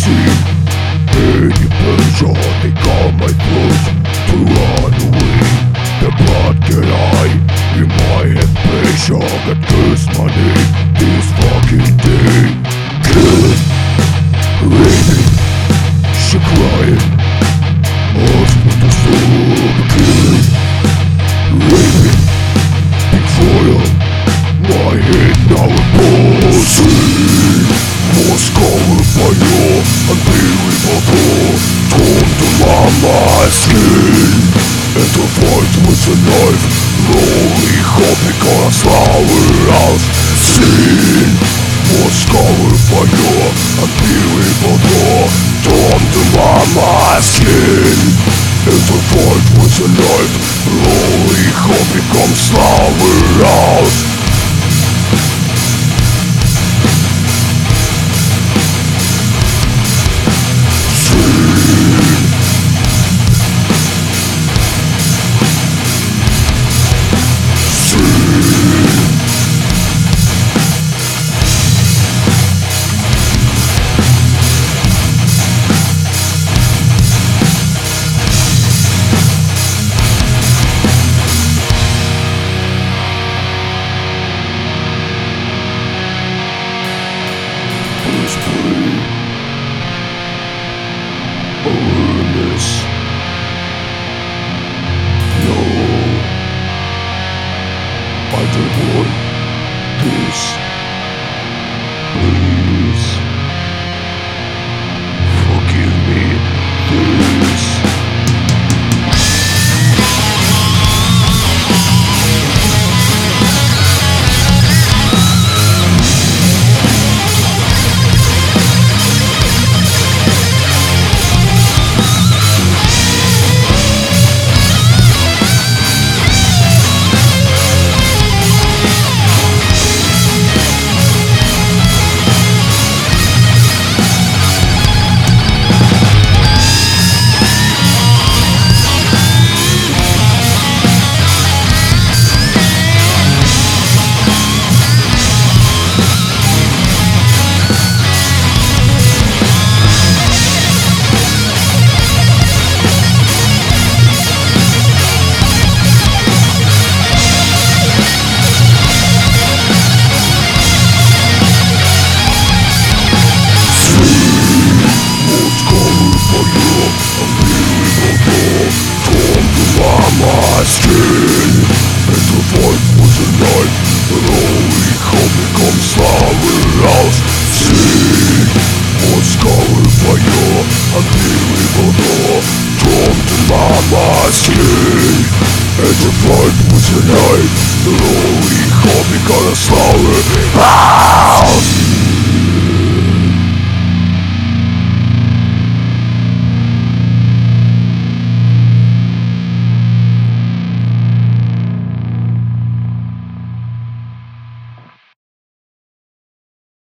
see any pressure, they call my throat to run away. The blood get high in my head, pressure that curse my name this fucking day. Killing, raping, she crying, ask me to stop. Killing, raping, big fire, my head now a pulsing. Was covered by your unbelievable door, torn to my skin. And the fight with a knife, lonely hoping on a slaughterhouse scene. Was covered by your unbelievable door, torn to my skin. And the fight with a knife, lonely hoping on a slaughterhouse. Awareness. No, I don't want this. Please, forgive me this. And the fight was a knife, but only hope becomes slaughterhouse scene. Was covered by your unbelievable door, torn to my skin. And the fight was a knife, but only hope becomes slaughterhouse.